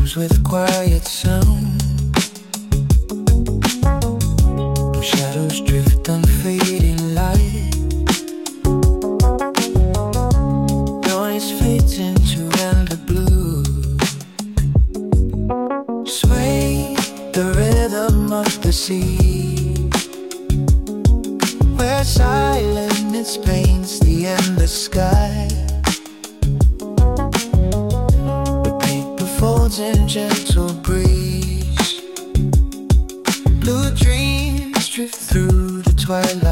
rooms with quiet sound. Shadows drift on fading light. Noise fades into amber blue. Sway the rhythm of the sea, where silence paints the endless sky. The paper folds in gentle breeze. Blue dreams drift through the twilight.